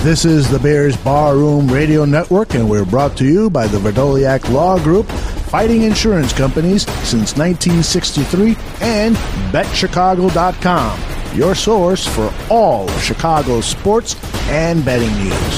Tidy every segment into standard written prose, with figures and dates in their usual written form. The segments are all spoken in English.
This is the Bears Barroom Radio Network, and we're brought to you by the Verdoliak Law Group, fighting insurance companies since 1963, and BetChicago.com, your source for all of Chicago's sports and betting news.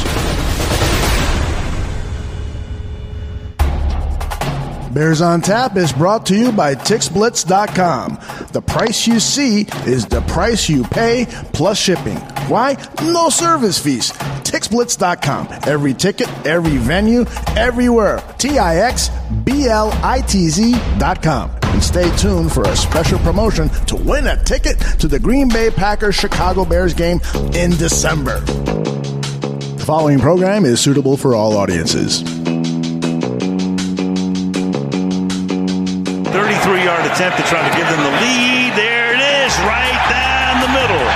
Bears on Tap is brought to you by TixBlitz.com. The price you see is the price you pay plus shipping. Why? No service fees. TixBlitz.com. Every ticket, every venue, everywhere. TixBlitz.com. And stay tuned for a special promotion to win a ticket to the Green Bay Packers Chicago Bears game in December. The following program is suitable for all audiences. 33-yard attempt to try to give them the lead. There it is, right down the middle.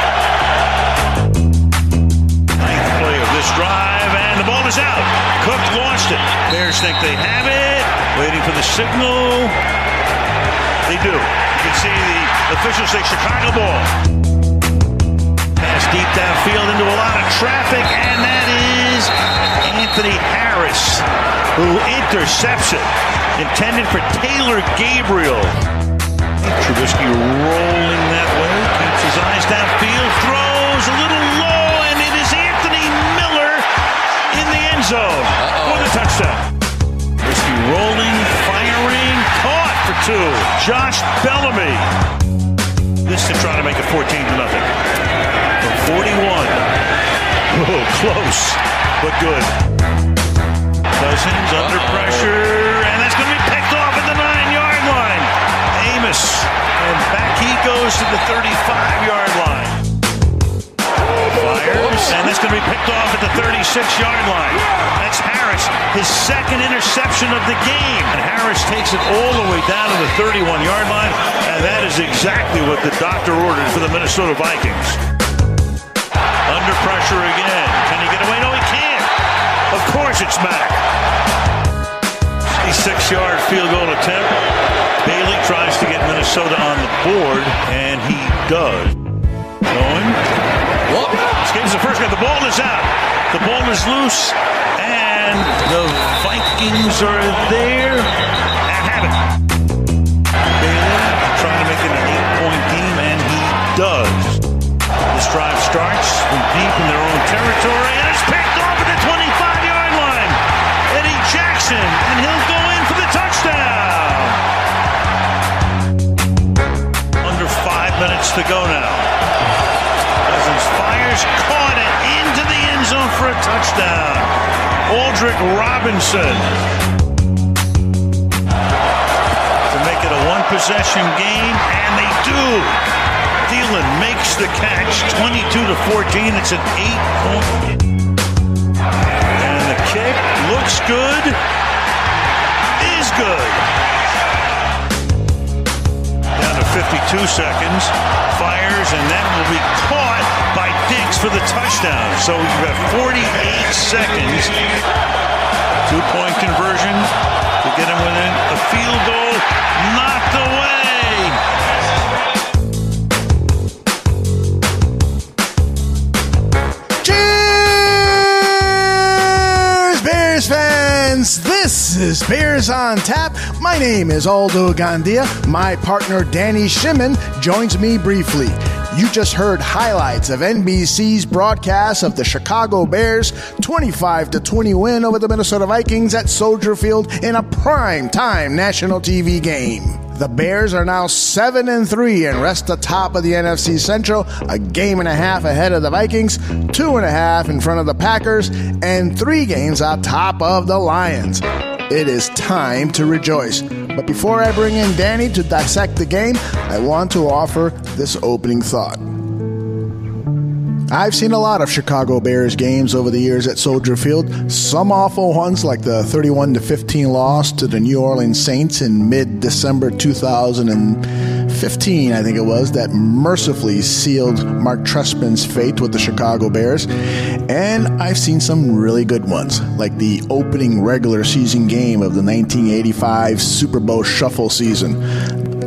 Ninth play of this drive, and the ball is out. Cook lost it. Bears think they have it. Waiting for the signal. They do. You can see the officials say Chicago ball. Pass deep downfield into a lot of traffic, and that is Anthony Harris, who intercepts it. Intended for Taylor Gabriel. Trubisky rolling that way. Keeps his eyes downfield. Throws a little low, and it is Anthony Miller in the end zone for the touchdown. Trubisky rolling, firing, caught for two. Josh Bellamy. This to try to make it 14-0. From 41. Oh, close, but good. Cousins under pressure. The 9-yard line. Amos. And back he goes to the 35-yard line. Fires. And that's going to be picked off at the 36-yard line. That's Harris. His second interception of the game. And Harris takes it all the way down to the 31-yard line. And that is exactly what the doctor ordered for the Minnesota Vikings. Under pressure again. Can he get away? No, he can't. Of course it's Mack. 6-yard field goal attempt. Bailey tries to get Minnesota on the board, and he does. Going. Escapes the first guy. The ball is out. The ball is loose, and the Vikings are there and have it. Bailey trying to make it an 8-point game, and he does. This drive starts from deep in their own territory, and it's picked off at the 25-yard line. Eddie Jackson, and he'll go in for the touchdown. Under 5 minutes to go now. Cousins fires, caught it into the end zone for a touchdown. Aldrick Robinson to make it a one-possession game, and they do. Thielen makes the catch, 22-14. It's an 8-point. And the kick looks good. Is good. Down to 52 seconds. Fires, and that will be caught by Diggs for the touchdown. So you've got 48 seconds. 2-point conversion to get him within a field goal. Knocked away. Fans, this is Bears on Tap. My name is Aldo Gandia. My partner Danny Shimon joins me briefly. You just heard highlights of NBC's broadcast of the Chicago Bears' 25-20 win over the Minnesota Vikings at Soldier Field in a prime-time national TV game. The Bears are now 7-3 and rest atop of the NFC Central, a game and a half ahead of the Vikings, 2.5 in front of the Packers, and 3 games on top of the Lions. It is time to rejoice. But before I bring in Danny to dissect the game, I want to offer this opening thought. I've seen a lot of Chicago Bears games over the years at Soldier Field, some awful ones like the 31-15 loss to the New Orleans Saints in mid-December 2015, I think it was, that mercifully sealed Mark Trestman's fate with the Chicago Bears. And I've seen some really good ones, like the opening regular season game of the 1985 Super Bowl Shuffle season.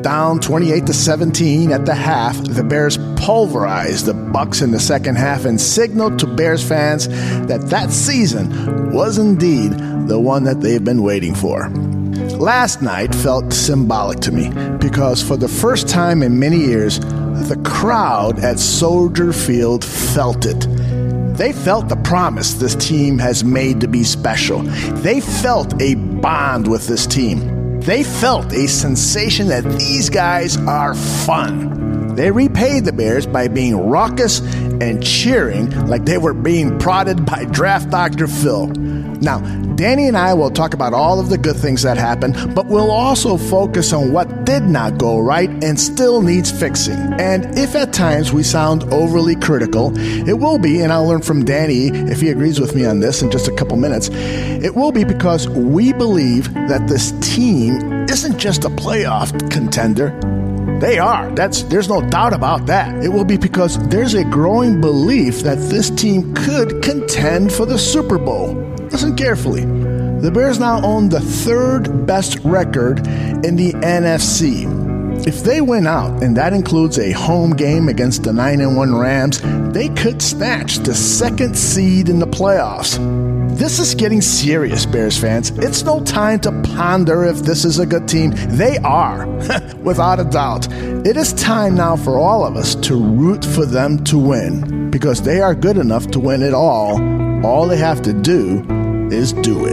Down 28-17 at the half, the Bears pulverized the Bucs in the second half and signaled to Bears fans that season was indeed the one that they've been waiting for. Last night felt symbolic to me because for the first time in many years, the crowd at Soldier Field felt it. They felt the promise this team has made to be special. They felt a bond with this team. They felt a sensation that these guys are fun. They repaid the Bears by being raucous and cheering like they were being prodded by draft Dr. Phil. Now, Danny and I will talk about all of the good things that happened, but we'll also focus on what did not go right and still needs fixing. And if at times we sound overly critical, it will be, and I'll learn from Danny if he agrees with me on this in just a couple minutes, it will be because we believe that this team isn't just a playoff contender. They are. There's no doubt about that. It will be because there's a growing belief that this team could contend for the Super Bowl. Listen carefully. The Bears now own the third best record in the NFC. If they win out, and that includes a home game against the 9-1 Rams, they could snatch the second seed in the playoffs. This is getting serious, Bears fans. It's no time to ponder if this is a good team. They are, without a doubt. It is time now for all of us to root for them to win, because they are good enough to win it all. All they have to do is do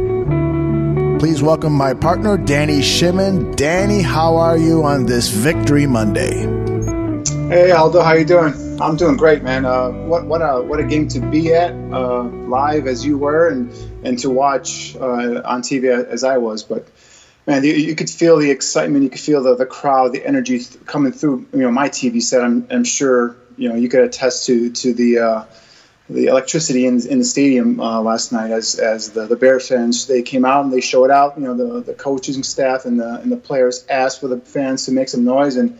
it. Please welcome my partner, Danny Shimon. Danny, how are you on this Victory Monday? Hey, Aldo, how you doing? I'm doing great, man. What a game to be at live as you were, and to watch on TV as I was. But man, you could feel the excitement. You could feel the crowd, the energy coming through. My TV set. I'm sure you could attest to the electricity in the stadium last night as the Bears fans, they came out and they showed out. The coaches and staff and the players asked for the fans to make some noise, and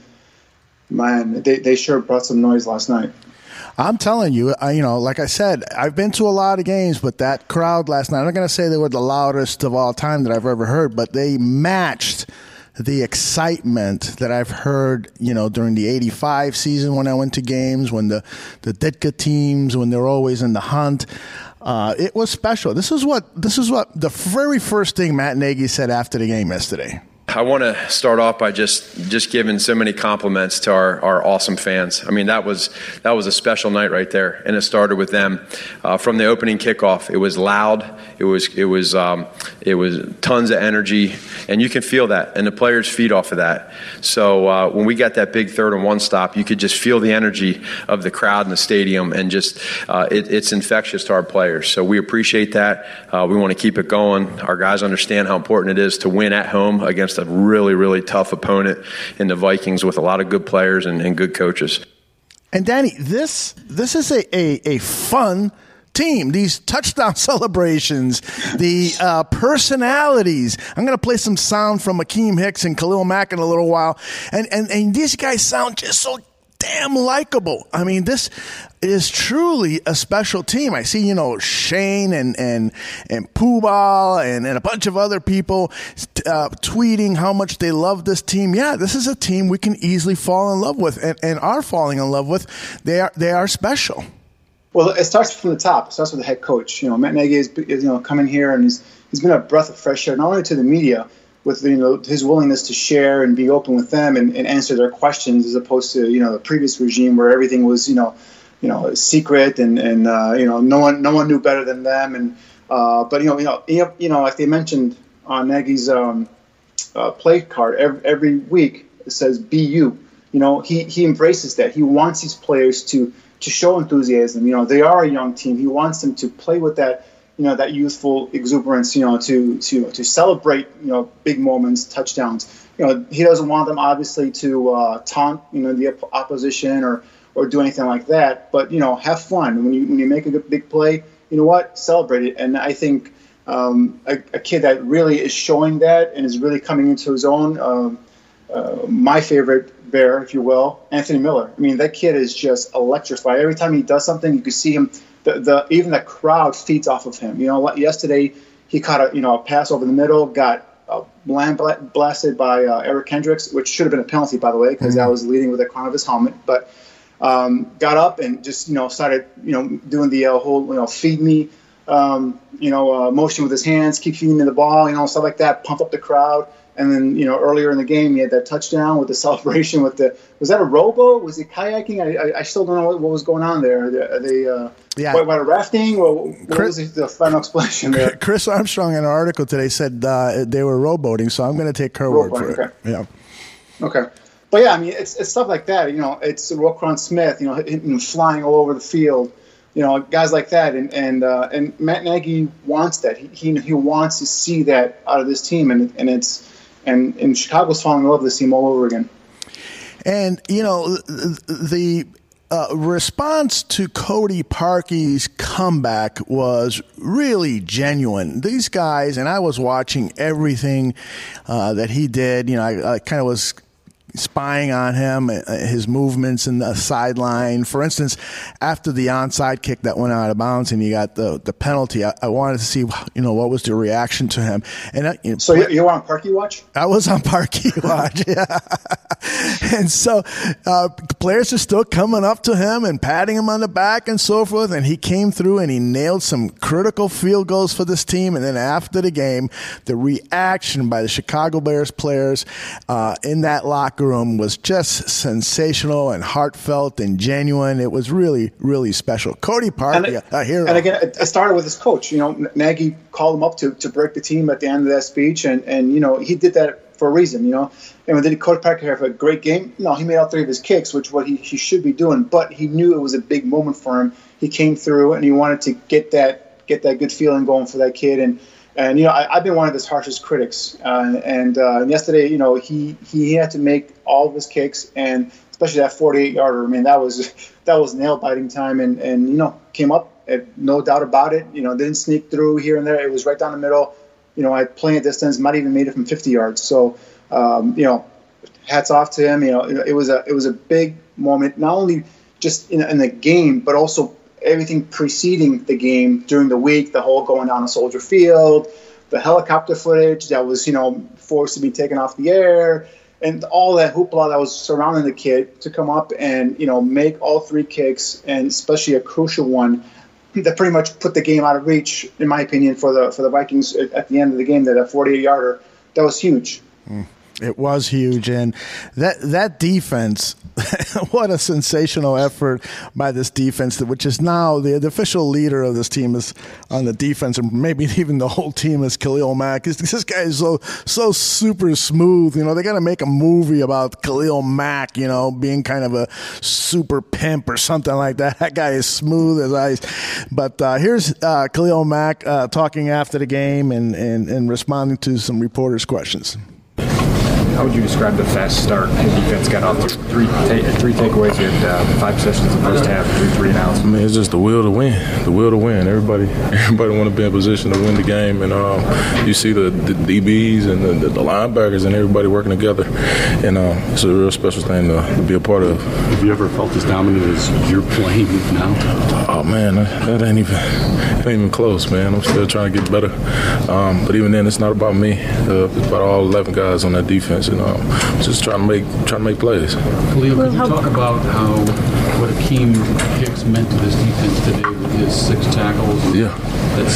man, they sure brought some noise last night. I'm telling you, like I said, I've been to a lot of games, but that crowd last night, I'm not going to say they were the loudest of all time that I've ever heard, but they matched the excitement that I've heard, during the 85 season when I went to games, when the Ditka teams, when they're always in the hunt. It was special. This is what the very first thing Matt Nagy said after the game yesterday. I want to start off by just giving so many compliments to our awesome fans. I mean, that was a special night right there, and it started with them from the opening kickoff. It was loud. It was tons of energy, and you can feel that, and the players feed off of that. So when we got that big 3rd and 1 stop, you could just feel the energy of the crowd in the stadium, and just it's infectious to our players. So we appreciate that. We want to keep it going. Our guys understand how important it is to win at home against a really, really tough opponent in the Vikings with a lot of good players and good coaches. And Danny, this is a fun team. These touchdown celebrations, the personalities. I'm going to play some sound from Akeem Hicks and Khalil Mack in a little while. And these guys sound just so damn likable. I mean, this is truly a special team. I see, Shane and Poobah and a bunch of other people tweeting how much they love this team. Yeah, this is a team we can easily fall in love with and are falling in love with. They are special. Well, it starts from the top. It starts with the head coach. Matt Nagy is coming here, and he's been a breath of fresh air, not only to the media, with his willingness to share and be open with them and answer their questions, as opposed to the previous regime where everything was secret and no one knew better than them. And but like they mentioned on Nagy's play card every week, it says "Be you." He embraces that. He wants these players to show enthusiasm. They are a young team. He wants them to play with that. That youthful exuberance, to celebrate, big moments, touchdowns. He doesn't want them obviously to taunt, the opposition or do anything like that. But, have fun. When you make a big play, celebrate it. And I think a kid that really is showing that and is really coming into his own, my favorite Bear, if you will, Anthony Miller. I mean, that kid is just electrified. Every time he does something, you can see him. Even the crowd feeds off of him. Yesterday he caught a pass over the middle, got blasted by Eric Kendricks, which should have been a penalty, by the way, because that was leading with the crown of his helmet. But got up and just started doing the whole feed me motion with his hands, keep feeding me the ball, stuff like that, pump up the crowd. And then, earlier in the game, he had that touchdown with the celebration was that a rowboat? Was he kayaking? I still don't know what was going on there. Are they white rafting? What was the final explanation there? Chris Armstrong in an article today said they were rowboating, so I'm going to take her word for it. Yeah. Okay. But yeah, I mean, it's stuff like that. It's Roquan Smith, flying all over the field. Guys like that, and Matt Nagy wants that. He wants to see that out of this team, and Chicago's falling in love with this team all over again. And the response to Cody Parkey's comeback was really genuine. These guys, and I was watching everything that he did. I kind of was spying on him, his movements in the sideline. For instance, after the onside kick that went out of bounds and you got the penalty, I wanted to see, what was the reaction to him. And so you were on Parkey Watch? I was on Parkey Watch, yeah. And so players are still coming up to him and patting him on the back and so forth. And he came through and he nailed some critical field goals for this team. And then after the game, the reaction by the Chicago Bears players in that locker room was just sensational and heartfelt and genuine. It was really, really special. Cody Parkey, a hero. And again, it started with his coach. Nagy called him up to break the team at the end of that speech, and he did that for a reason. And did Cody Parkey have a great game? No, he made all 3 of his kicks, which what he should be doing. But he knew it was a big moment for him. He came through, and he wanted to get that good feeling going for that kid. And I've been one of his harshest critics. And yesterday, he had to make all of his kicks, and especially that 48-yarder. I mean, that was nail-biting time, and came up, no doubt about it. Didn't sneak through here and there. It was right down the middle. At plenty of distance, might even made it from 50 yards. So, hats off to him. It was a big moment, not only just in the game, but also everything preceding the game during the week, the whole going down to Soldier Field, the helicopter footage that was, forced to be taken off the air, and all that hoopla that was surrounding the kid to come up and, make all 3 kicks, and especially a crucial one that pretty much put the game out of reach, in my opinion, for the Vikings at the end of the game, that 48-yarder, that was huge. It was huge, and that defense, what a sensational effort by this defense, which is now the official leader of this team is on the defense, and maybe even the whole team is Khalil Mack. This guy is so super smooth. They got to make a movie about Khalil Mack, being kind of a super pimp or something like that. That guy is smooth as ice. But here's Khalil Mack talking after the game and responding to some reporters' questions. How would you describe the fast start the defense got off to? Three takeaways. You had 5 possessions in the first half, 3 and outs. I mean, it's just the will to win. The will to win. Everybody want to be in position to win the game, and you see the DBs and the linebackers and everybody working together, and it's a real special thing to be a part of. Have you ever felt as dominant as you're playing now? Oh man, that ain't even close, man. I'm still trying to get better, but even then, it's not about me. It's about all 11 guys on that defense. Just trying to make plays. Khalil, could you talk about what Akeem Hicks meant to this defense today with his 6 tackles? That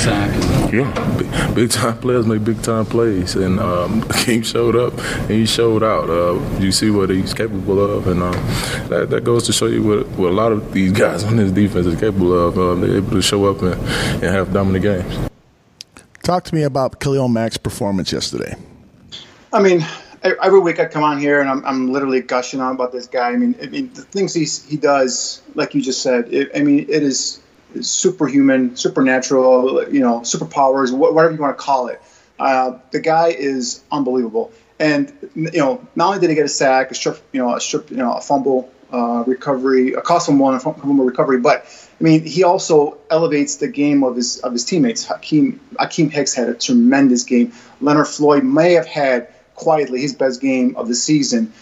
sack. Big time players make big time plays, and Akeem showed up and he showed out. You see what he's capable of, and that goes to show you what a lot of these guys on this defense is capable of. They're able to show up and have dominant games. Talk to me about Khalil Mack's performance yesterday. I mean, every week I come on here and I'm literally gushing on about this guy. I mean, the things he does, like you just said, it is superhuman, supernatural, superpowers, whatever you want to call it. The guy is unbelievable. And, not only did he get a sack, a fumble recovery, a cost fumble and a fumble recovery, but I mean, he also elevates the game of his teammates. Akeem Hicks had a tremendous game. Leonard Floyd may have had quietly his best game of the season.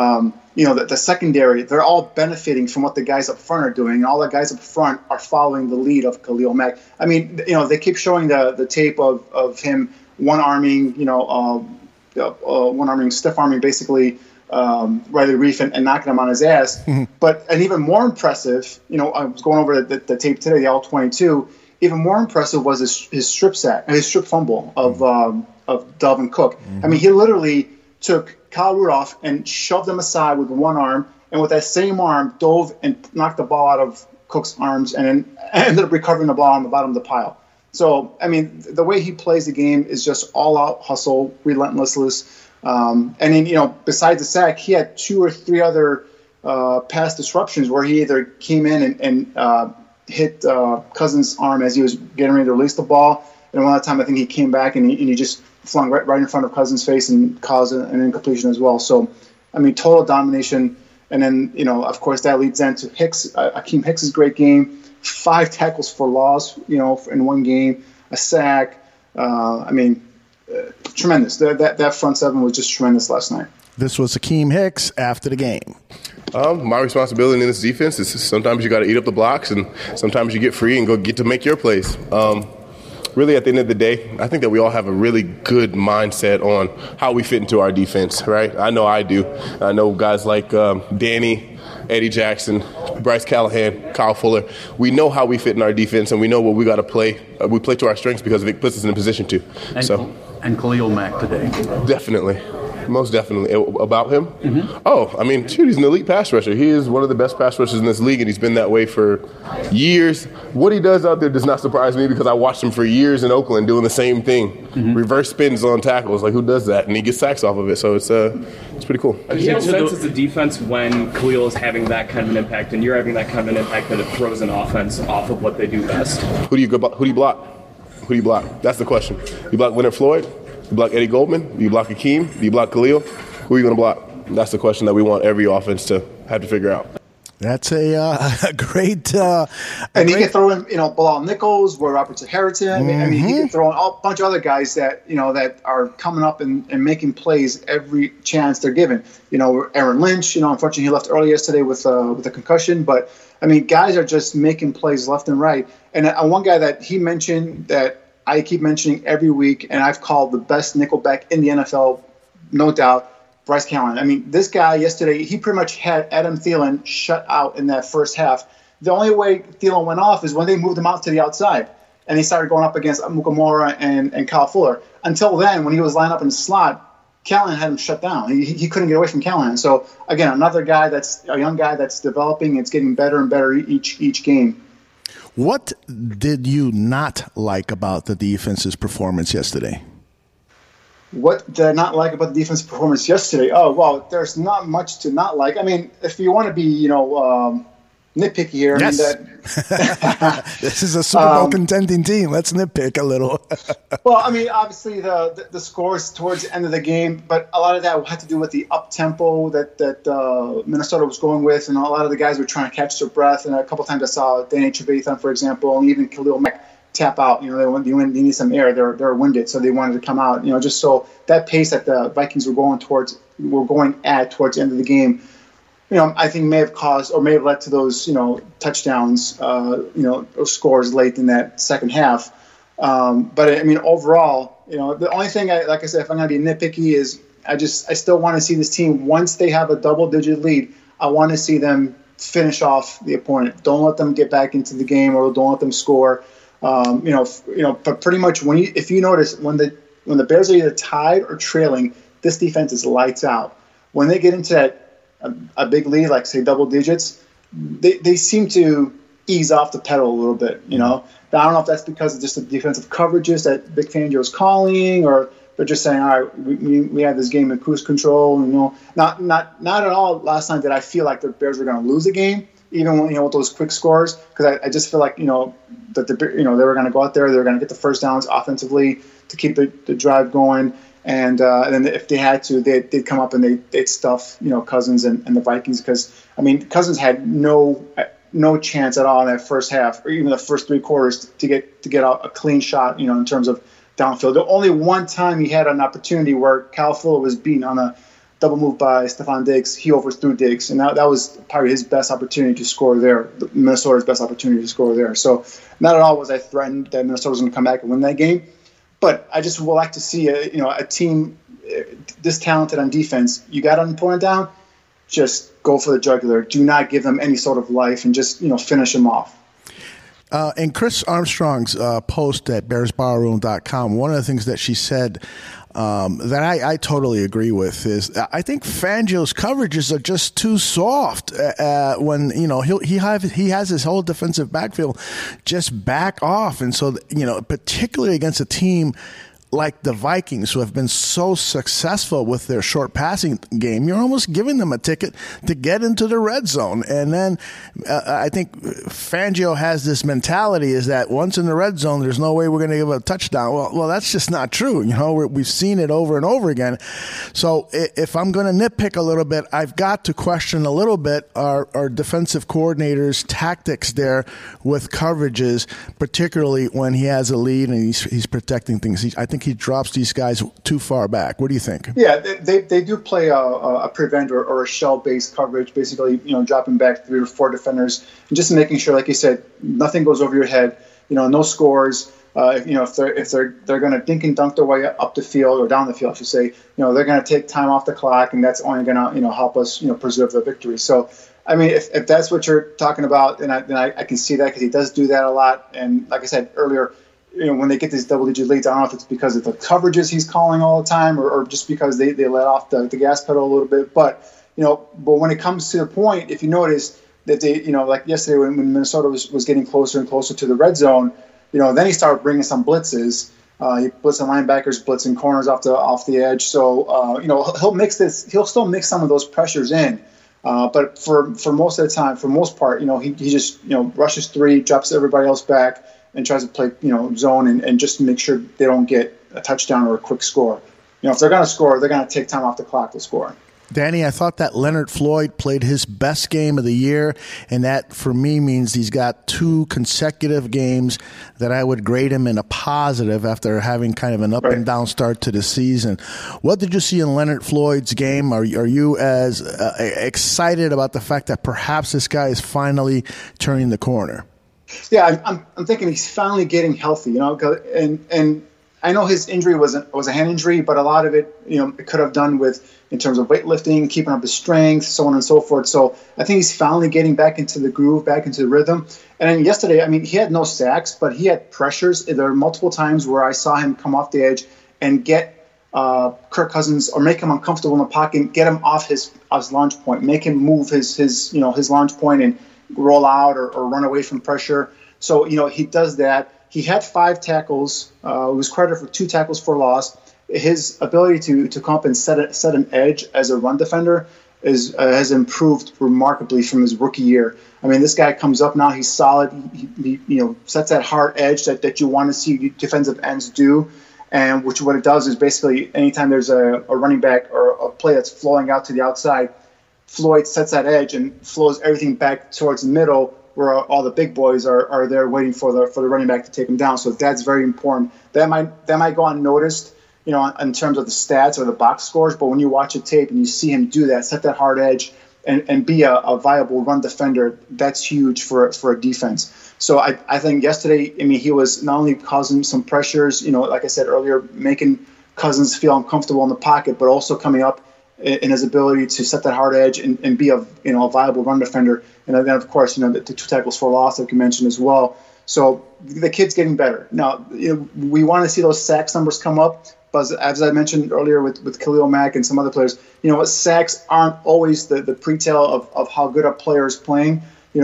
The secondary, they're all benefiting from what the guys up front are doing, and all the guys up front are following the lead of Khalil Mack. I mean, they keep showing the tape of him one-arming, one-arming, stiff-arming basically Riley Reef and knocking him on his ass. But and even more impressive, I was going over the tape today, the All-22. Even more impressive was his strip fumble of Dalvin Cook. I mean, he literally took Kyle Rudolph and shoved him aside with one arm, and with that same arm dove and knocked the ball out of Cook's arms, and then ended up recovering the ball on the bottom of the pile. So, I mean, the way he plays the game is just all-out hustle, relentlessness. And then, besides the sack, he had 2 or 3 other pass disruptions where he either came in and hit Cousins' arm as he was getting ready to release the ball. And one time, I think he came back and he just flung right in front of Cousins' face and caused an incompletion as well. So, I mean, total domination. And then, of course, that leads into Hicks. Akeem Hicks' great game. 5 tackles for loss, in one game, a sack. Tremendous. That front seven was just tremendous last night. This was Akeem Hicks after the game. My responsibility in this defense is sometimes you got to eat up the blocks, and sometimes you get free and get to make your plays. Really, at the end of the day, I think that we all have a really good mindset on how we fit into our defense, right? I know I do. I know guys like Danny, Eddie Jackson, Bryce Callahan, Kyle Fuller. We know how we fit in our defense, and we know what we got to play. We play to our strengths because it puts us in a position to. And Khalil Mack today. Definitely. Most definitely. About him? Oh, I mean, he's an elite pass rusher. He is one of the best pass rushers in this league, and he's been that way for years. What he does out there does not surprise me because I watched him for years in Oakland doing the same thing. Reverse spins on tackles. Like, who does that? And he gets sacks off of it, so it's pretty cool. Do you have a sense as a defense when Khalil is having that kind of an impact and you're having that kind of an impact that it throws an offense off of what they do best? Who do you block? Who do you block? That's the question. You block Leonard Floyd? You block Eddie Goldman? Do you block Akeem? Do you block Khalil? Who are you going to block? That's the question that we want every offense to have to figure out. That's a great. And he can throw in, Bilal Nichols, Roy Robertson Harrington. I mean, he can throw in a bunch of other guys that, that are coming up and making plays every chance they're given. Aaron Lynch, unfortunately he left early yesterday with a concussion. But, I mean, guys are just making plays left and right. And one guy that he mentioned that I keep mentioning every week, and I've called the best nickelback in the NFL, no doubt, Bryce Callahan. I mean, this guy yesterday, he pretty much had Adam Thielen shut out in that first half. The only way Thielen went off is when they moved him out to the outside, and he started going up against Mukamura and Kyle Fuller. Until then, when he was lined up in the slot, Callahan had him shut down. He couldn't get away from Callahan. So, again, another guy that's a young guy that's developing. It's getting better and better each game. What did you not like about the defense's performance yesterday? What did I not like about the defense's performance yesterday? Oh, well, there's not much to not like. I mean, if you want to be, nitpicky here. Yes. I mean, this is a Super Bowl contending team. Let's nitpick a little. Well, I mean, obviously the scores towards the end of the game, but a lot of that had to do with the up-tempo that Minnesota was going with, and a lot of the guys were trying to catch their breath. And a couple times I saw Danny Trevathan, for example, and even Khalil Mack tap out. They need some air. They're winded, so they wanted to come out. Just so that pace that the Vikings were going towards the end of the game. I think may have caused or may have led to those, touchdowns, those scores late in that second half. But I mean, overall, the only thing like I said, if I'm going to be nitpicky is I still want to see this team, once they have a double-digit lead, I want to see them finish off the opponent. Don't let them get back into the game, or don't let them score. But pretty much if you notice when the Bears are either tied or trailing, this defense is lights out. When they get into that a big lead, like say double digits, they seem to ease off the pedal a little bit. I don't know if that's because of just the defensive coverages that Vic Fangio is calling, or they're just saying, all right, we have this game in cruise control. Not at all. Last night did I feel like the Bears were going to lose the game, even when, with those quick scores, because I just feel like that they were going to go out there, they were going to get the first downs offensively to keep the drive going. And then if they had to, they'd come up and they'd stuff, Cousins and the Vikings, because, I mean, Cousins had no chance at all in that first half, or even the first 3 quarters, to get a clean shot, in terms of downfield. The only one time he had an opportunity where Kyle Fuller was beaten on a double move by Stephon Diggs, he overthrew Diggs, and that was probably his best opportunity to score there, Minnesota's best opportunity to score there. So not at all was I threatened that Minnesota was going to come back and win that game. But I just would like to see a team this talented on defense, you got an opponent down, just go for the jugular. Do not give them any sort of life and just, finish them off. In Chris Armstrong's post at BearsBarroom.com, one of the things that she said that I totally agree with is I think Fangio's coverages are just too soft when he has his whole defensive backfield just back off, and so particularly against a team like the Vikings, who have been so successful with their short passing game, you're almost giving them a ticket to get into the red zone. And then I think Fangio has this mentality is that once in the red zone, there's no way we're going to give a touchdown. Well, that's just not true. We've seen it over and over again. So if I'm going to nitpick a little bit, I've got to question a little bit our defensive coordinator's tactics there with coverages, particularly when he has a lead and he's protecting things. I think he drops these guys too far back. What do you think? Yeah, they do play a prevent or a shell-based coverage, basically, dropping back 3 or 4 defenders and just making sure, like you said, nothing goes over your head. No scores. If they're going to dink and dunk their way up the field or down the field, I should say, they're going to take time off the clock, and that's only going to help us preserve the victory. So, I mean, if that's what you're talking about, then I can see that because he does do that a lot. And like I said earlier, when they get these double-digit leads, I don't know if it's because of the coverages he's calling all the time or just because they let off the gas pedal a little bit. But when it comes to the point, if you notice that they, like yesterday when Minnesota was getting closer and closer to the red zone, then he started bringing some blitzes. He blitzing linebackers, blitzing corners off the edge. So he'll still mix some of those pressures in. But for most of the time, for most part, he just rushes 3, drops everybody else back, and tries to play, zone and just make sure they don't get a touchdown or a quick score. If they're going to score, they're going to take time off the clock to score. Danny, I thought that Leonard Floyd played his best game of the year, and that for me means he's got 2 consecutive games that I would grade him in a positive after having kind of an up and down start to the season. What did you see in Leonard Floyd's game? Are you as excited about the fact that perhaps this guy is finally turning the corner? Yeah, I'm thinking he's finally getting healthy, and I know his injury was a hand injury, but a lot of it, it could have done with in terms of weightlifting, keeping up his strength, so on and so forth. So I think he's finally getting back into the groove, back into the rhythm. And then yesterday, I mean, he had no sacks, but he had pressures. There were multiple times where I saw him come off the edge and get Kirk Cousins or make him uncomfortable in the pocket, get him off his launch point, make him move his launch point and roll out or run away from pressure. So, he does that. He had 5 tackles. He was credited for 2 tackles for loss. His ability to come up and set an edge as a run defender has improved remarkably from his rookie year. I mean, this guy comes up now. He's solid. He sets that hard edge that you want to see defensive ends do. And what it does is basically anytime there's a running back or a play that's flowing out to the outside, Floyd sets that edge and flows everything back towards the middle where all the big boys are there waiting for the running back to take him down. So that's very important. That might go unnoticed, in terms of the stats or the box scores, but when you watch a tape and you see him do that, set that hard edge and be a viable run defender, that's huge for a defense. So I think yesterday, I mean, he was not only causing some pressures, like I said earlier, making Cousins feel uncomfortable in the pocket, but also coming up in his ability to set that hard edge and be a viable run defender. And then, of course, the 2 tackles for loss, like you mentioned as well. So the kid's getting better. Now, we want to see those sacks numbers come up. But as I mentioned earlier with Khalil Mack and some other players, sacks aren't always the pre-tell of how good a player is playing.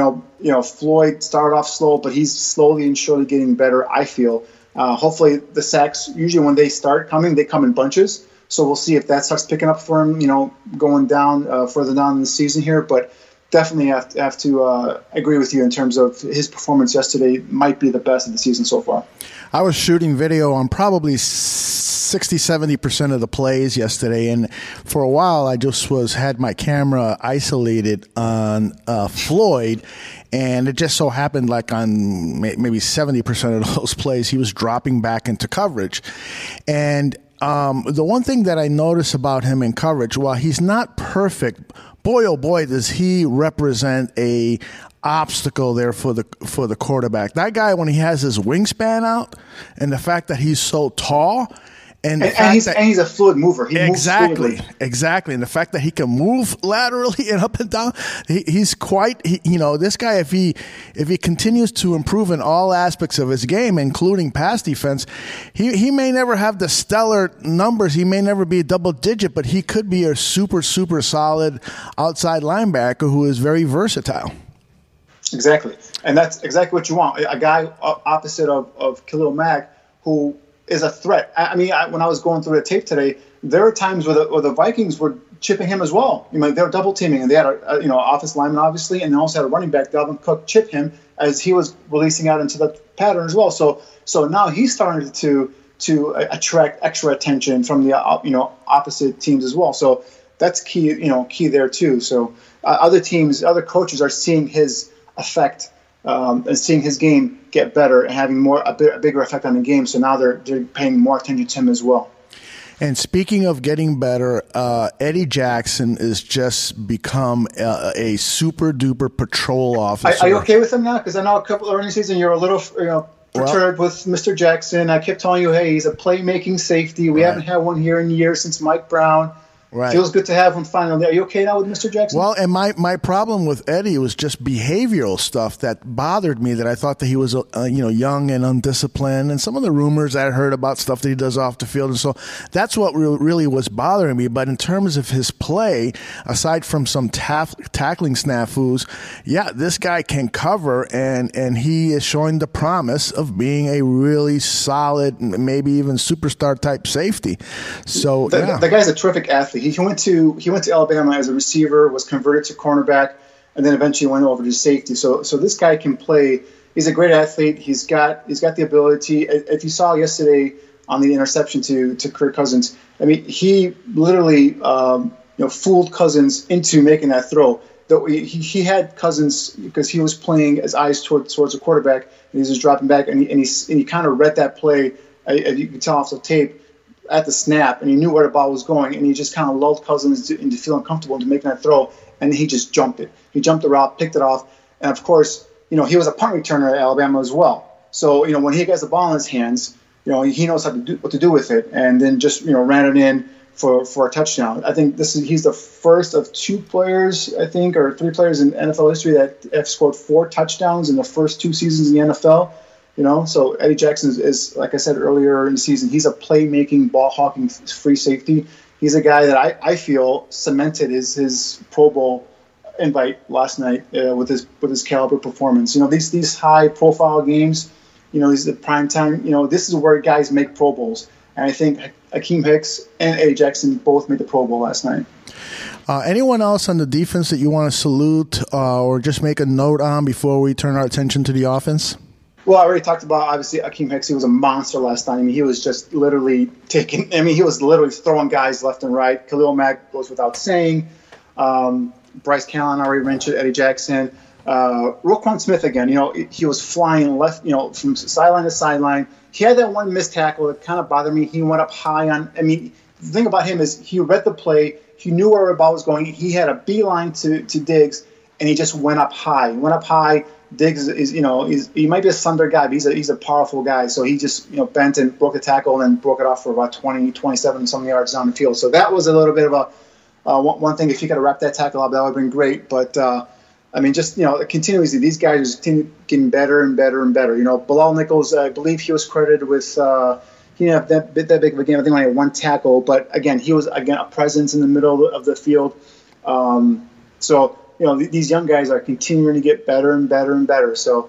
Floyd started off slow, but he's slowly and surely getting better, I feel. Hopefully the sacks, usually when they start coming, they come in bunches. So we'll see if that starts picking up for him, going down further down in the season here. But definitely have to agree with you in terms of his performance yesterday might be the best of the season so far. I was shooting video on probably 60-70% of the plays yesterday, and for a while I just had my camera isolated on Floyd, and it just so happened like on maybe 70% of those plays he was dropping back into coverage. And the one thing that I notice about him in coverage, while he's not perfect, boy, oh boy, does he represent a obstacle there for the quarterback. That guy, when he has his wingspan out and the fact that he's so tall And he's a fluid mover. He moves fluidly. Exactly. And the fact that he can move laterally and up and down, he's quite. This guy, if he continues to improve in all aspects of his game, including pass defense, he may never have the stellar numbers. He may never be a double digit, but he could be a super, super solid outside linebacker who is very versatile. Exactly. And that's exactly what you want. A guy opposite of Khalil Mack who is a threat. I mean, when I was going through the tape today, there were times where the Vikings were chipping him as well. They were double teaming, and they had a offensive lineman obviously, and they also had a running back, Dalvin Cook, chip him as he was releasing out into the pattern as well. So now he's starting to attract extra attention from the opposite teams as well. So that's key there too. So other teams, other coaches are seeing his effect and seeing his game get better and having a bigger effect on the game. So now they're paying more attention to him as well. And speaking of getting better, Eddie Jackson has just become a super duper patrol officer. Are you okay with him now? Because I know a couple of early season you're a little perturbed with Mr. Jackson. I kept telling you, hey, he's a playmaking safety. We haven't had one here in years since Mike Brown. Right. Feels good to have him finally. Are you okay now with Mr. Jackson? Well, and my problem with Eddie was just behavioral stuff that bothered me, that I thought that he was young and undisciplined, and some of the rumors I heard about stuff that he does off the field. And so that's what really was bothering me. But in terms of his play, aside from some tackling snafus, this guy can cover, and he is showing the promise of being a really solid, maybe even superstar type safety. So the guy's a terrific athlete. He went to Alabama as a receiver, was converted to cornerback, and then eventually went over to safety. So this guy can play. He's a great athlete. He's got the ability. If you saw yesterday on the interception to Kirk Cousins, I mean, he literally fooled Cousins into making that throw. Though he had Cousins because he was playing his eyes towards the quarterback, and he was just dropping back, and he kind of read that play. You can tell off the tape at the snap, and he knew where the ball was going, and he just kind of lulled Cousins into feeling comfortable into making that throw, and he just jumped it. He jumped the route, picked it off, and of course, he was a punt returner at Alabama as well. So, when he gets the ball in his hands, he knows what to do with it, and then just ran it in for a touchdown. I think he's the first of 2 players, I think, or 3 players in NFL history that have scored 4 touchdowns in the first 2 seasons in the NFL. So Eddie Jackson is, like I said earlier in the season, he's a playmaking, ball-hawking free safety. He's a guy that I feel cemented his Pro Bowl invite last night with his caliber performance. These high-profile games, these are the prime time. This is where guys make Pro Bowls, and I think Akeem Hicks and Eddie Jackson both made the Pro Bowl last night. Anyone else on the defense that you want to salute or just make a note on before we turn our attention to the offense? Well, I already talked about, obviously, Akeem Hicks. He was a monster last night. I mean, he was just literally he was literally throwing guys left and right. Khalil Mack goes without saying. Bryce Callen already mentioned, Eddie Jackson. Roquan Smith again, he was flying left, from sideline to sideline. He had that one missed tackle that kind of bothered me. He went up high the thing about him is he read the play. He knew where the ball was going. He had a beeline to Diggs, and he just went up high. Diggs is, he might be a slender guy, but he's a powerful guy. So he just, bent and broke the tackle and then broke it off for about 27 some yards down the field. So that was a little bit of one thing. If he could have wrapped that tackle up, that would have been great. But, continuously, these guys are just getting better and better and better. Bilal Nichols, I believe he was credited with, he didn't have that big of a game. I think only had 1 tackle. But, again, he was, a presence in the middle of the field. These young guys are continuing to get better and better and better. So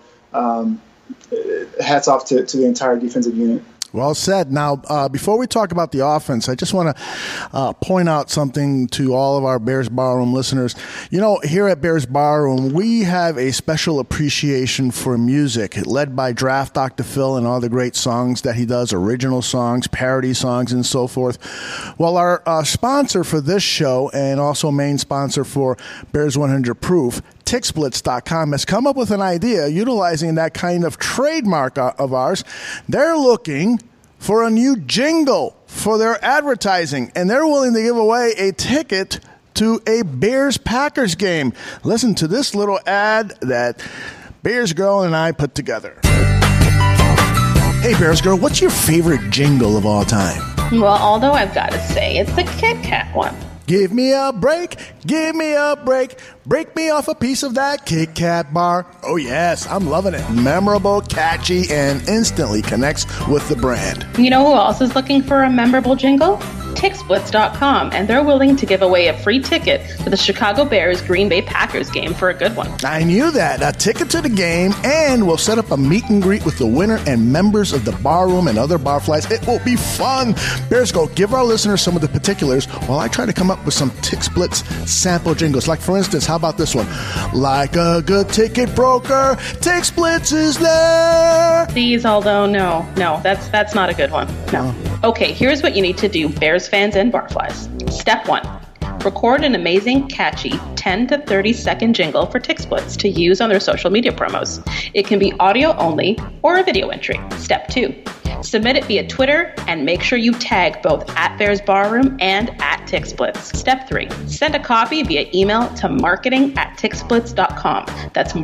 hats off to the entire defensive unit. Well said. Now, before we talk about the offense, I just want to point out something to all of our Bears Barroom listeners. Here at Bears Barroom, we have a special appreciation for music, led by Draft Dr. Phil and all the great songs that he does, original songs, parody songs, and so forth. Well, our sponsor for this show and also main sponsor for Bears 100 Proof, TickSplits.com, has come up with an idea utilizing that kind of trademark of ours. They're looking for a new jingle for their advertising, and they're willing to give away a ticket to a Bears-Packers game. Listen to this little ad that Bears Girl and I put together. Hey, Bears Girl, what's your favorite jingle of all time? Well, although I've got to say, it's the Kit Kat one. Give me a break, give me a break. Break me off a piece of that Kit Kat bar. Oh yes, I'm loving it. Memorable, catchy, and instantly connects with the brand. You know who else is looking for a memorable jingle? TickSplits.com, and they're willing to give away a free ticket to the Chicago Bears Green Bay Packers game for a good one. I knew that. A ticket to the game, and we'll set up a meet and greet with the winner and members of the bar room and other barflies. It will be fun. Bears Go, give our listeners some of the particulars while I try to come up with some Tick Splits sample jingles. Like, for instance, how about this one? Like a good ticket broker, Tick Splits is there. Please, Aldo, no, that's not a good one. No. Okay, here's what you need to do, Bears fans and barflies. Step 1. Record an amazing, catchy 10 to 30 second jingle for Tick Splits to use on their social media promos. It can be audio only or a video entry. Step 2. Submit it via Twitter and make sure you tag both at Bears Barroom and at Tick Splits. Step 3. Send a copy via email to marketing@ticksplits.com. That's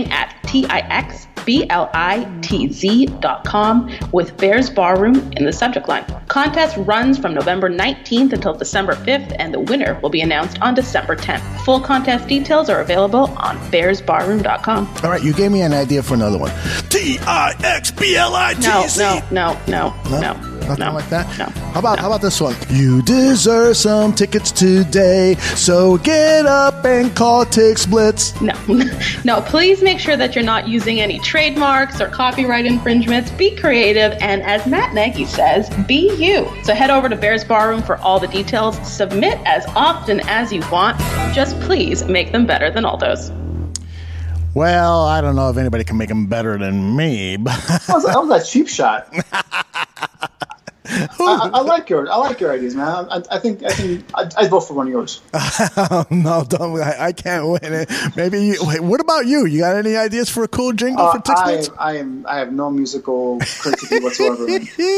marketing@TIXBLITZ.com with Bears Barroom in the subject line. Contest runs from November 19th until December 5th, and the winner will be announced on December 10th. Full contest details are available on bearsbarroom.com. All right, you gave me an idea for another one. TIXBLITZ. No. Nothing like that? No. How about this one? You deserve some tickets today, so get up and call Tick Splits. No, please make sure that you're not using any trademarks or copyright infringements. Be creative, and as Matt Nagy says, be you. So head over to Bears Barroom for all the details. Submit as often as you want. Just please make them better than Aldo's. Well, I don't know if anybody can make them better than me, but that was a cheap shot. I like your ideas, man. I think I'd vote for one of yours. No, don't. I can't win it. Maybe you. Wait, what about you? You got any ideas for a cool jingle for Tick Splits? I have no musical creativity whatsoever.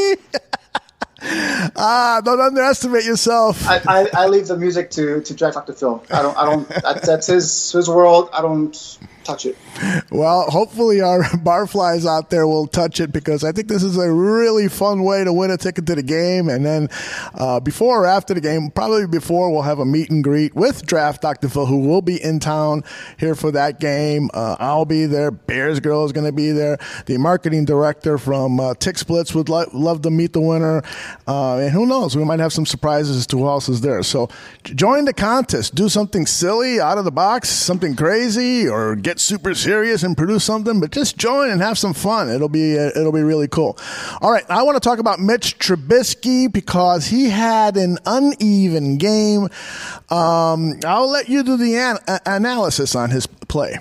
Don't underestimate yourself. I leave the music to Jack Dr. Phil. I don't. That's his world. I don't touch it. Well, hopefully our barflies out there will touch it, because I think this is a really fun way to win a ticket to the game. And then before or after the game, probably before, we'll have a meet and greet with Draft Dr. Phil, who will be in town here for that game. I'll be there. Bears Girl is going to be there. The marketing director from Tick Splits would love to meet the winner. And who knows, we might have some surprises as to who else is there. So join the contest. Do something silly, out of the box, something crazy, or get super serious and produce something, but just join and have some fun. It'll be really cool. All right, I want to talk about Mitch Trubisky, because he had an uneven game. I'll let you do the analysis on his play.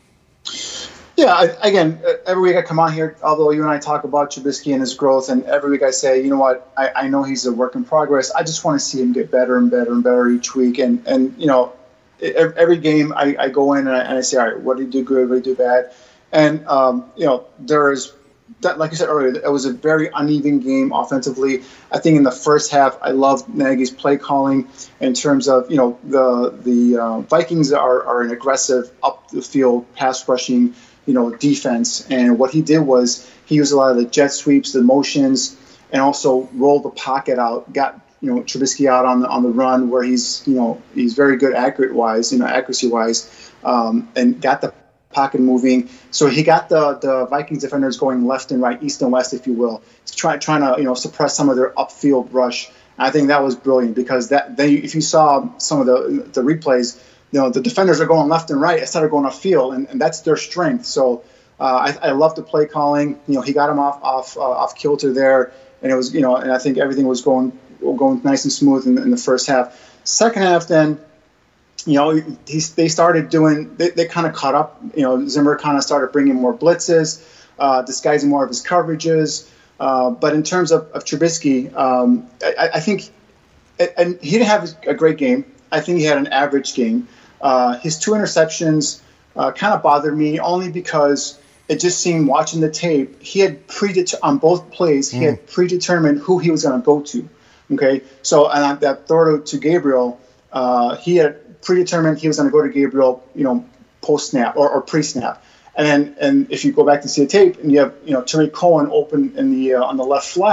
Yeah, again, every week I come on here, although you and I talk about Trubisky and his growth, and every week I say, you know what, I know he's a work in progress. I just want to see him get better and better and better each week. And you know, every game I go in and I say, all right, what did he do good, what did he do bad? And, you know, there's, that, like I said earlier, it was a very uneven game offensively. I think in the first half, I loved Nagy's play calling in terms of, you know, the Vikings are an aggressive up the field pass rushing, you know, defense. And what he did was he used a lot of the jet sweeps, the motions, and also rolled the pocket out, got, you know, Trubisky out on the run, where he's very good accuracy wise, and got the pocket moving. So he got the Vikings defenders going left and right, east and west, if you will, trying to, you know, suppress some of their upfield rush. And I think that was brilliant, because if you saw some of the replays, you know, the defenders are going left and right instead of going upfield, and that's their strength. So I love the play calling. You know, he got him off kilter there, and it was, you know, and I think everything was going nice and smooth in the first half. Second half, then, you know, they started doing, they kind of caught up. You know, Zimmer kind of started bringing more blitzes, disguising more of his coverages. But in terms of Trubisky, I think, and he didn't have a great game. I think he had an average game. His 2 interceptions kind of bothered me, only because it just seemed, watching the tape, he had on both plays, he had predetermined who he was going to go to. Okay, so and that throw to Gabriel, he had predetermined he was going to go to Gabriel, you know, post snap or pre snap, and if you go back to see the tape, and you have, you know, Tariq Cohen open in the on the left flat,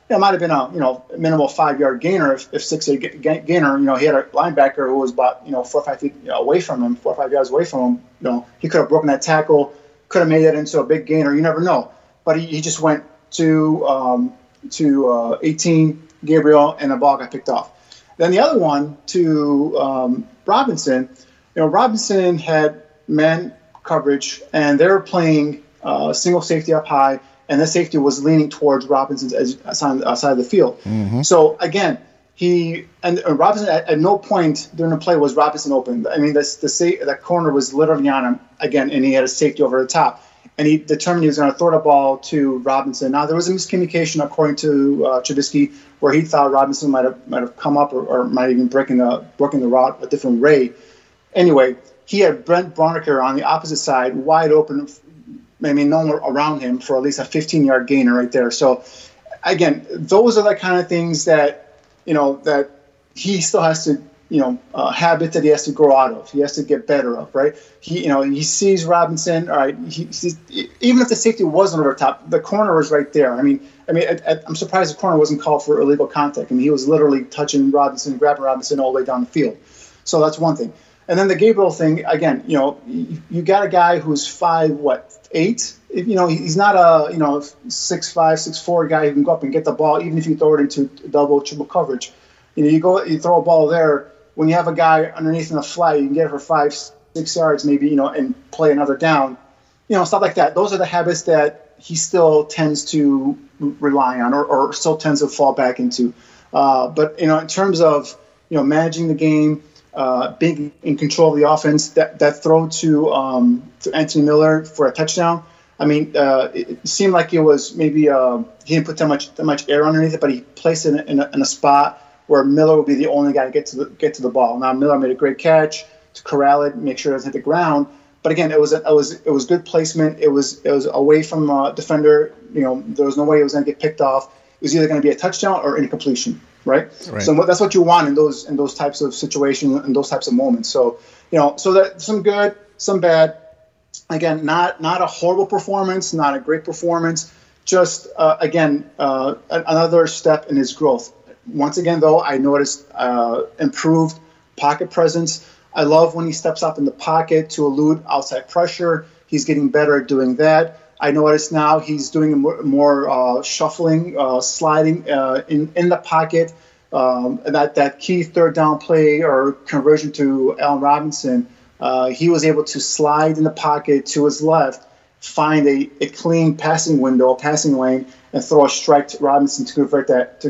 it might have been a minimal 5-yard gainer if 6-8 gainer. He had a linebacker who was about 4 or 5 feet away from him, 4 or 5 yards away from him. He could have broken that tackle, could have made that into a big gainer. You never know. But he just went to 18 Gabriel, and the ball got picked off. Then the other one to Robinson. Robinson had man coverage, and they were playing single safety up high, and the safety was leaning towards Robinson's side of the field. Mm-hmm. So again, Robinson at no point during the play was Robinson open. I mean, that corner was literally on him again, and he had a safety over the top, and he determined he was going to throw the ball to Robinson. Now there was a miscommunication according to Trubisky, where he thought Robinson might have come up or might even broken the route a different way. Anyway, he had Brent Braunecker on the opposite side, wide open. I mean, no one around him for at least a 15-yard gainer right there. So, again, those are the kind of things that, that he still has to, habit that he has to grow out of. He has to get better of, right? He sees Robinson. All right, even if the safety wasn't over top, the corner was right there. I mean, I'm surprised the corner wasn't called for illegal contact. I mean, he was literally touching Robinson, grabbing Robinson all the way down the field. So that's one thing. And then the Gabriel thing, again, you got a guy who's 5'8". He's not a 6'5", 6'4" guy who can go up and get the ball, even if you throw it into double, triple coverage. You throw a ball there. When you have a guy underneath in the flat, you can get it for 5-6 yards, maybe, and play another down. Stuff like that. Those are the habits that he still tends to rely on, or still tends to fall back into. But in terms of managing the game. Being in control of the offense, that throw to Anthony Miller for a touchdown. I mean, it seemed like it was maybe he didn't put that much air underneath it, but he placed it in a spot where Miller would be the only guy to get to the ball. Now Miller made a great catch to corral it, make sure it doesn't hit the ground. But again, it was good placement. It was away from defender. There was no way it was going to get picked off. It was either going to be a touchdown or incompletion. Right. So that's what you want in those types of situations and those types of moments. So so that some good, some bad. Again, not a horrible performance, not a great performance. Just another step in his growth. Once again, though, I noticed improved pocket presence. I love when he steps up in the pocket to elude outside pressure. He's getting better at doing that. I notice now he's doing more shuffling, sliding in the pocket. That key third down play or conversion to Allen Robinson, he was able to slide in the pocket to his left, find a clean passing lane, and throw a strike to Robinson to convert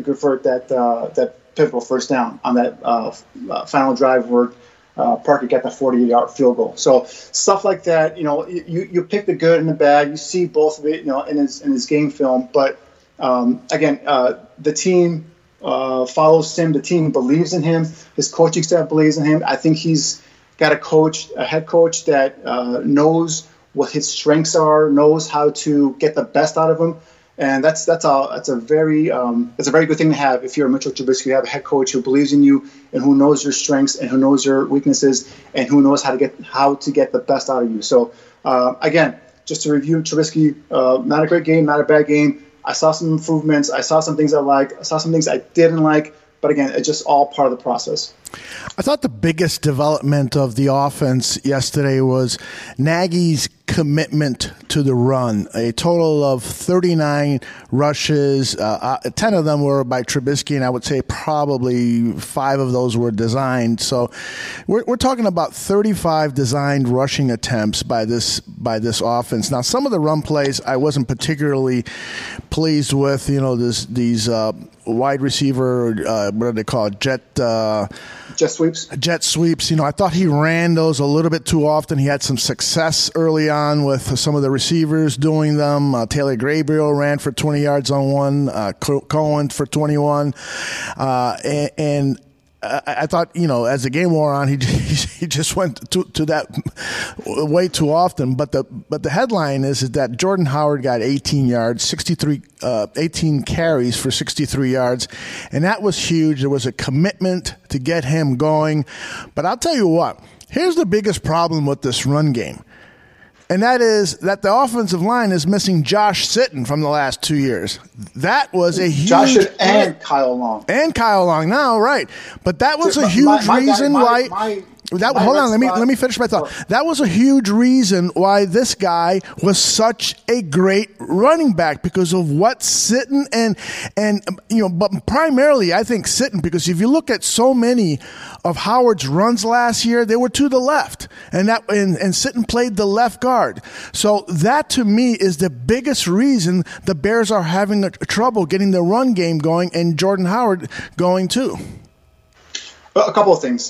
that pivotal first down on that final drive where Parker got the 40-yard field goal. So stuff like that, you pick the good and the bad. You see both of it, in his game film. But again, the team follows him. The team believes in him. His coaching staff believes in him. I think he's got a head coach that knows what his strengths are, knows how to get the best out of him. And that's a very good thing to have if you're Mitchell Trubisky. You have a head coach who believes in you and who knows your strengths and who knows your weaknesses and who knows how to get the best out of you. So again, just to review Trubisky, not a great game, not a bad game. I saw some improvements. I saw some things I liked. I saw some things I didn't like. But again, it's just all part of the process. I thought the biggest development of the offense yesterday was Nagy's commitment to the run. A total of 39 rushes. 10 of them were by Trubisky, and I would say probably 5 of those were designed. So we're talking about 35 designed rushing attempts by this offense. Now, some of the run plays I wasn't particularly pleased with. These wide receiver, what do they call it? Jet sweeps. Jet sweeps. I thought he ran those a little bit too often. He had some success early on with some of the receivers doing them. Taylor Gabriel ran for 20 yards on one. Cohen for 21. And I thought, as the game wore on, he just went to that way too often. But the headline is that Jordan Howard got 18 yards, 18 carries for 63 yards, and that was huge. There was a commitment to get him going. But I'll tell you what, here's the biggest problem with this run game. and that is that the offensive line is missing Josh Sitton from the last 2 years. That was a huge... Josh and Kyle Long. And Kyle Long now, right. But that was a huge reason why... Hold on, let me finish my thought. That was a huge reason why this guy was such a great running back, because of what Sitton but primarily I think Sitton, because if you look at so many of Howard's runs last year, they were to the left, and Sitton played the left guard. So that to me is the biggest reason the Bears are having trouble getting the run game going and Jordan Howard going too. A couple of things.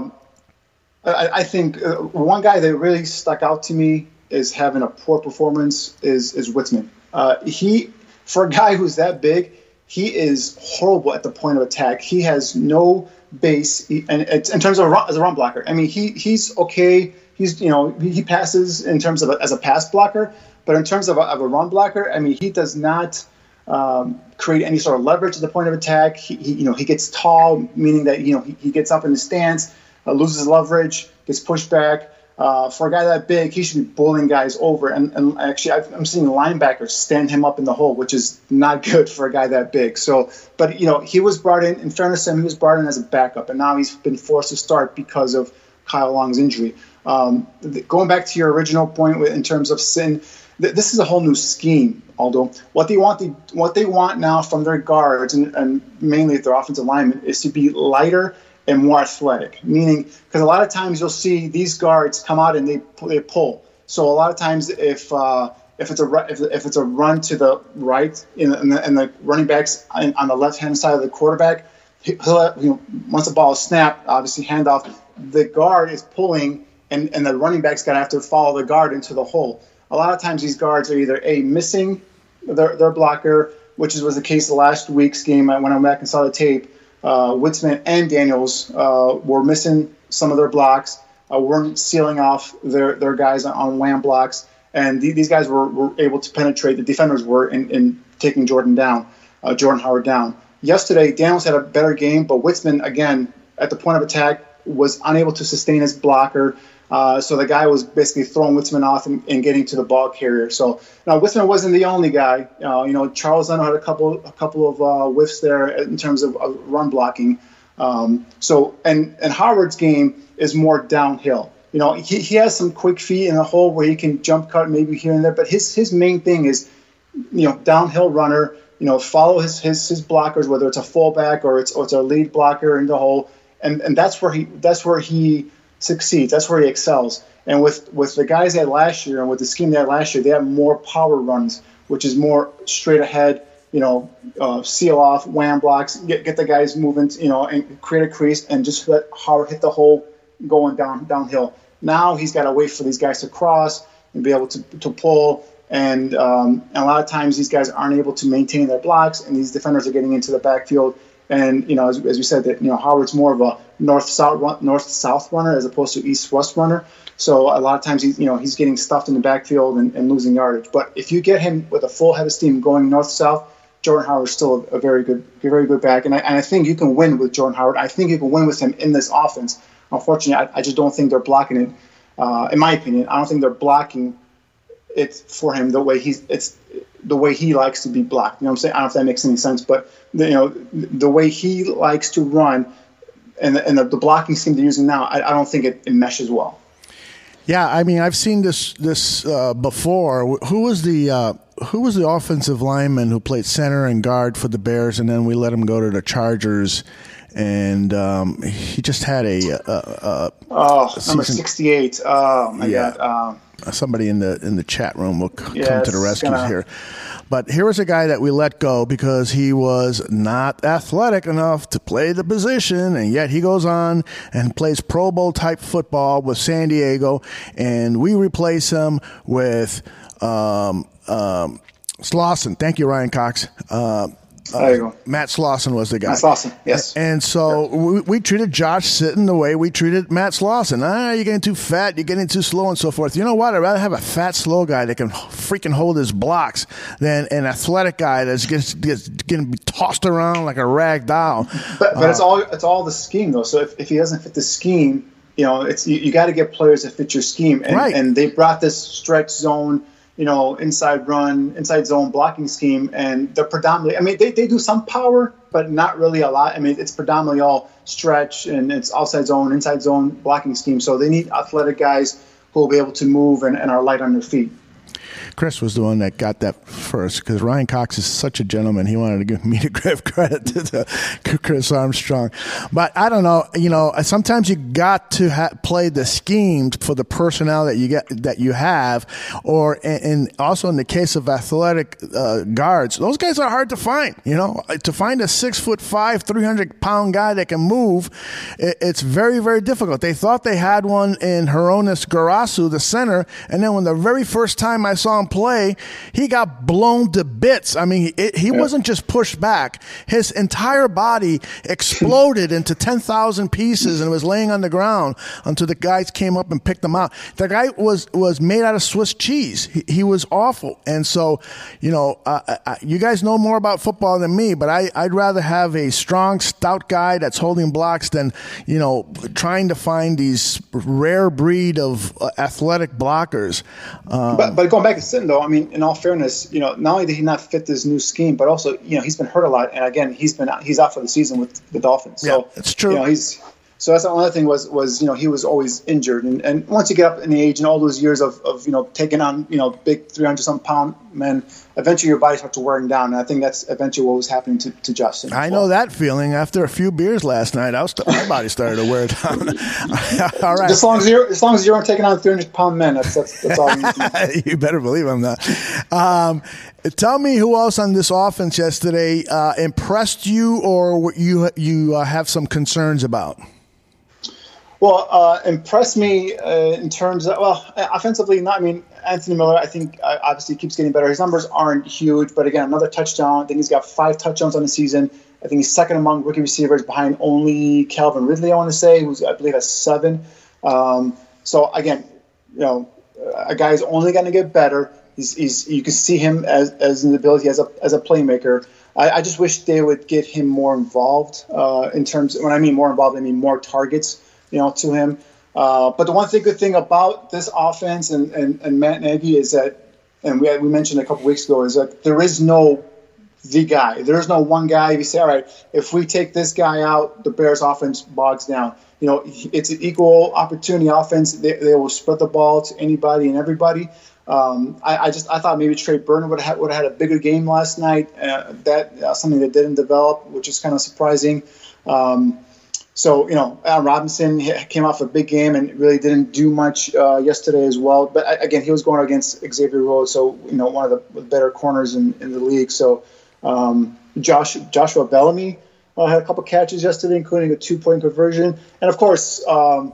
I think one guy that really stuck out to me is having a poor performance is Witzmann. For a guy who's that big, he is horrible at the point of attack. He has no base, and it's, in terms of as a run blocker. I mean, he's okay. He passes in terms of as a pass blocker, but in terms of a run blocker, I mean, he does not create any sort of leverage at the point of attack. He gets tall, meaning that he gets up in the stance. Loses leverage, gets pushed back. For a guy that big, he should be bullying guys over. And actually, I'm seeing linebackers stand him up in the hole, which is not good for a guy that big. So, but he was brought in fairness to him, he was brought in as a backup, and now he's been forced to start because of Kyle Long's injury. Going back to your original point in terms of Sitton, this is a whole new scheme. Aldo, what they want now from their guards and mainly their offensive linemen is to be lighter and more athletic, meaning because a lot of times you'll see these guards come out and they pull. So a lot of times if it's a run to the right and the running backs on the left hand side of the quarterback, once the ball is snapped, obviously handoff, the guard is pulling and the running back's got to have to follow the guard into the hole. A lot of times these guards are either missing their blocker, which was the case the last week's game when I went back and saw the tape. Witzmann and Daniels were missing some of their blocks, weren't sealing off their guys on wham blocks, and these guys were able to penetrate. The defenders were in taking Jordan Howard down. Yesterday, Daniels had a better game, but Witzmann, again, at the point of attack, was unable to sustain his blocker. So the guy was basically throwing Witzmann off and getting to the ball carrier. So now Witzmann wasn't the only guy. Charles Leno had a couple of whiffs there in terms of run blocking. And Howard's game is more downhill. He has some quick feet in the hole where he can jump cut maybe here and there, but his main thing is downhill runner. Follow his blockers, whether it's a fullback or it's a lead blocker in the hole, and that's where he succeeds. That's where he excels. And with the guys they had last year and with the scheme they had last year, they have more power runs, which is more straight ahead, seal off, wham blocks, get the guys moving, and create a crease and just let Howard hit the hole going downhill. Now he's got to wait for these guys to cross and be able to pull. And a lot of times these guys aren't able to maintain their blocks, and these defenders are getting into the backfield. And as we said, that Howard's more of a north-south runner as opposed to east-west runner. So a lot of times he's getting stuffed in the backfield and losing yardage. But if you get him with a full head of steam going north-south, Jordan Howard is still a very good back. And I think you can win with Jordan Howard. I think you can win with him in this offense. Unfortunately, I just don't think they're blocking it. In my opinion, I don't think they're blocking it for him the way he likes to be blocked. You know what I'm saying? I don't know if that makes any sense, but the way he likes to run and the blocking scheme they're using now, I don't think it meshes well. Yeah, I mean, I've seen this before. Who was the offensive lineman who played center and guard for the Bears, and then we let him go to the Chargers, and he just had number 68. Oh my God. Somebody in the chat room will come to the rescue here. But here was a guy that we let go because he was not athletic enough to play the position, and yet he goes on and plays Pro Bowl type football with San Diego, and we replace him with Slauson. Thank you, Ryan Cox. There you go. Matt Slauson was the guy. Matt Slauson, yes. And so we treated Josh Sitton the way we treated Matt Slauson. You're getting too fat, you're getting too slow, and so forth. You know what? I'd rather have a fat, slow guy that can freaking hold his blocks than an athletic guy that's going to be tossed around like a rag doll. But it's all the scheme, though. So if he doesn't fit the scheme, it's you got to get players that fit your scheme, and they brought this stretch zone, inside zone blocking scheme, and they're predominantly. I mean, they do some power, but not really a lot. I mean, it's predominantly all stretch and it's outside zone, inside zone blocking scheme. So they need athletic guys who will be able to move and are light on their feet. Chris was the one that got that first because Ryan Cox is such a gentleman. He wanted to give me to give credit to Chris Armstrong. But I don't know. Sometimes you got to play the schemes for the personnel that you have, and also in the case of athletic guards, those guys are hard to find. To find a 6'5", 300-pound guy that can move, it's very, very difficult. They thought they had one in Hronis Garasu, the center, and then when the very first time I saw him play, he got blown to bits. I mean, he wasn't just pushed back. His entire body exploded into 10,000 pieces and was laying on the ground until the guys came up and picked him out. The guy was made out of Swiss cheese. He was awful. And so, you guys know more about football than me, but I'd rather have a strong, stout guy that's holding blocks than, trying to find these rare breed of athletic blockers. But going back to Sitton, though, I mean, in all fairness, not only did he not fit this new scheme, but also, he's been hurt a lot, and again, he's out for the season with the Dolphins. So it's true. So that's another thing was he was always injured, and once you get up in the age and all those years of taking on big 300-something pound men, eventually your body starts wearing down, and I think that's eventually what was happening to Justin. I know that feeling. After a few beers last night, my body started to wear down. All right. As long as you aren't taking on 300-pound men, that's all you need to do. You better believe I'm not. Tell me who else on this offense yesterday impressed you, or you have some concerns about. Well, impressed me in terms of, offensively, not. I mean, Anthony Miller, I think, obviously keeps getting better. His numbers aren't huge, but again, another touchdown. I think he's got 5 touchdowns on the season. I think he's second among rookie receivers behind only Calvin Ridley, I want to say, who's, I believe, has 7. So, again, a guy's only going to get better. You can see him as an ability as a playmaker. I just wish they would get him more involved in terms. When I mean more involved, I mean more targets. To him. But the one good thing about this offense and Matt Nagy is that, and we mentioned a couple weeks ago, is that there is no the guy. There is no one guy. You say, all right, if we take this guy out, the Bears offense bogs down. It's an equal opportunity offense. They will spread the ball to anybody and everybody. I thought maybe Trey Burton would have had a bigger game last night. Something that didn't develop, which is kind of surprising. So, Allen Robinson came off a big game and really didn't do much yesterday as well. But, again, he was going against Xavier Rhodes, so, one of the better corners in the league. So, Joshua Bellamy had a couple catches yesterday, including a 2-point conversion. And, of course,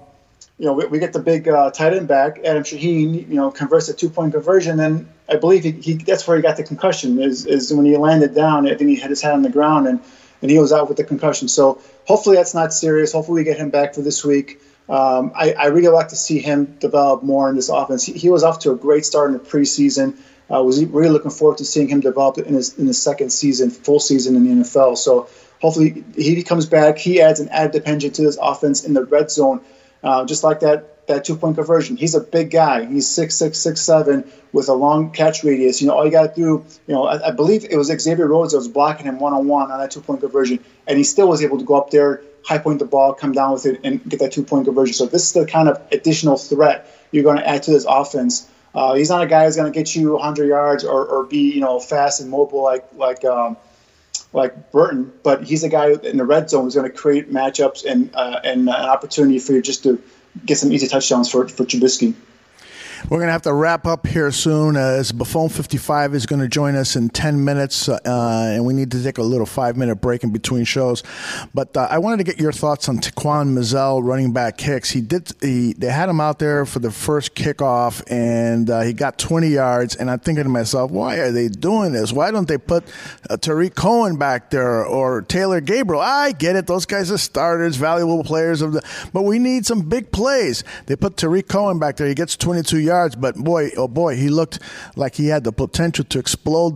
we get the big tight end back, Adam Shaheen, converts a 2-point conversion. And I believe that's where he got the concussion, is when he landed down. I think he had his head on the ground, and he was out with the concussion. So hopefully that's not serious. Hopefully we get him back for this week. I really like to see him develop more in this offense. He was off to a great start in the preseason. I was really looking forward to seeing him develop in his second season, full season in the NFL. So hopefully he comes back. He adds an added dimension to this offense in the red zone, just like that 2-point conversion. He's a big guy. He's 6'6", 6'7", with a long catch radius. All you got to do, I believe it was Xavier Rhodes that was blocking him one-on-one on that 2-point conversion, and he still was able to go up there, high point the ball, come down with it, and get that 2-point conversion. So this is the kind of additional threat you're going to add to this offense. He's not a guy who's going to get you 100 yards or be fast and mobile like Burton, but he's a guy in the red zone who's going to create matchups and an opportunity for you just to get some easy touchdowns for Trubisky. We're going to have to wrap up here soon as Buffon 55 is going to join us in 10 minutes, and we need to take a little 5-minute break in between shows. But I wanted to get your thoughts on Taquan Mizzell, running back kicks. They had him out there for the first kickoff, and he got 20 yards. And I'm thinking to myself, why are they doing this? Why don't they put Tariq Cohen back there or Taylor Gabriel? I get it; those guys are starters, valuable players but we need some big plays. They put Tariq Cohen back there. He gets 22 yards, but boy, he looked like he had the potential to explode the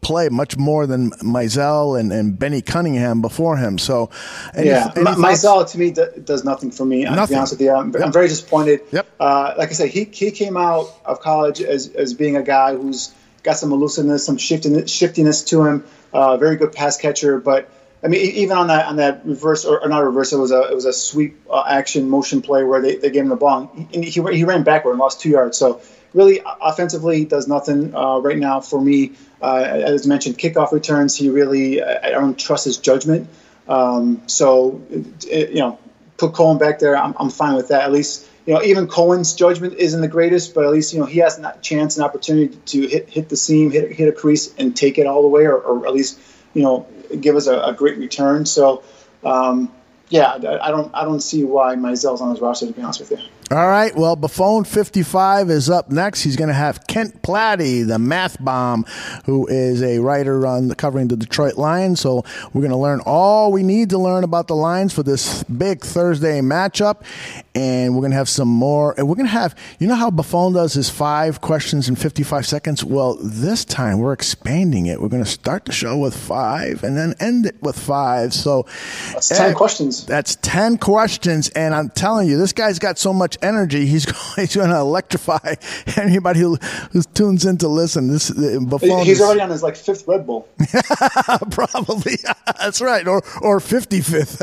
play much more than Mizell and Benny Cunningham before him. So, Mizell to me does nothing for me. To be honest with you, I'm very disappointed. Yep. Like I said, he came out of college as being a guy who's got some elusiveness, some shiftiness to him. Very good pass catcher, but I mean, even on that reverse or not reverse, it was a sweep action motion play where they gave him the ball. And he ran backward and lost 2 yards. So really, offensively, does nothing right now for me. As mentioned, kickoff returns. He really, I don't trust his judgment. So put Cohen back there. I'm fine with that. At least even Cohen's judgment isn't the greatest, but at least he has a chance and opportunity to hit the seam, hit a crease, and take it all the way, or at least give us a great return. So, I don't see why Mizell's on his roster, to be honest with you. All right, well, Buffon 55 is up next. He's going to have Kent Platty, the math bomb, who is a writer covering the Detroit Lions. So we're going to learn all we need to learn about the Lions for this big Thursday matchup. And we're going to have some more. And we're going to have, how Buffon does his 5 questions in 55 seconds? Well, this time we're expanding it. We're going to start the show with 5 and then end it with 5. So that's 10 questions. That's 10 questions. And I'm telling you, this guy's got so much energy. He's going to electrify anybody who tunes in to listen. He's already on his 5th Red Bull. Probably. That's right. Or 55th.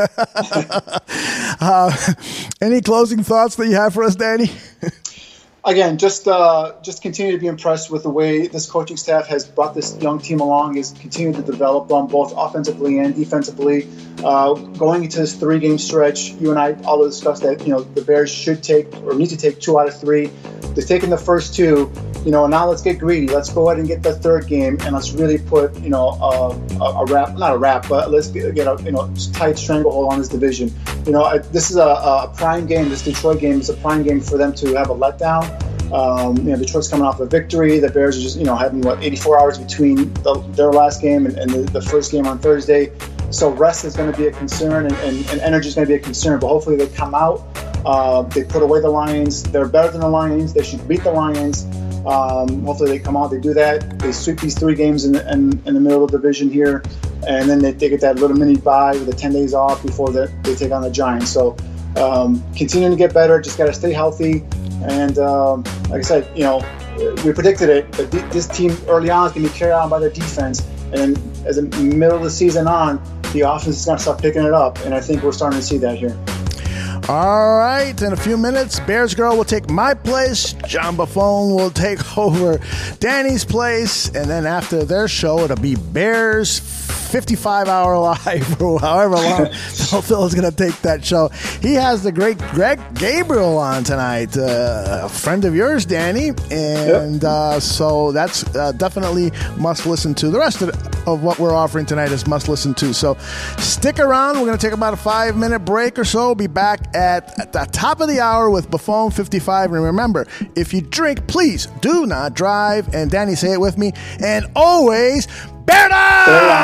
Any closing thoughts that you have for us, Danny? Again, just continue to be impressed with the way this coaching staff has brought this young team along, is continuing to develop them both offensively and defensively. Going into this 3-game stretch, you and I all discussed that the Bears should take or need to take 2 out of 3. They've taken the first 2. Now let's get greedy. Let's go ahead and get the 3rd game, and let's really put but let's get a tight stranglehold on this division. This is a prime game. This Detroit game is a prime game for them to have a letdown. Detroit's coming off a victory. The Bears are just having 84 hours between their last game and the first game on Thursday. So rest is going to be a concern, and energy is going to be a concern. But hopefully they come out. They put away the Lions. They're better than the Lions. They should beat the Lions. Hopefully they come out. They do that. They sweep these 3 games in the middle of the division here, and then they get that little mini bye with the 10 days off before they take on the Giants. So continuing to get better. Just got to stay healthy. And like I said, we predicted it, but this team early on is going to be carried on by their defense. And as the middle of the season on, the offense is going to start picking it up. And I think we're starting to see that here. All right, in a few minutes, Bears Girl will take my place. John Buffon will take over Danny's place. And then after their show, it'll be Bears 55-hour live or however long Phil is going to take that show. He has the great Greg Gabriel on tonight, a friend of yours, Danny. And so that's definitely must listen to. The rest of what we're offering tonight is must listen to. So stick around. We're going to take about a 5-minute break or so. Be back at the top of the hour with Buffon 55. And remember, if you drink, please do not drive. And Danny, say it with me. And always, Bear down!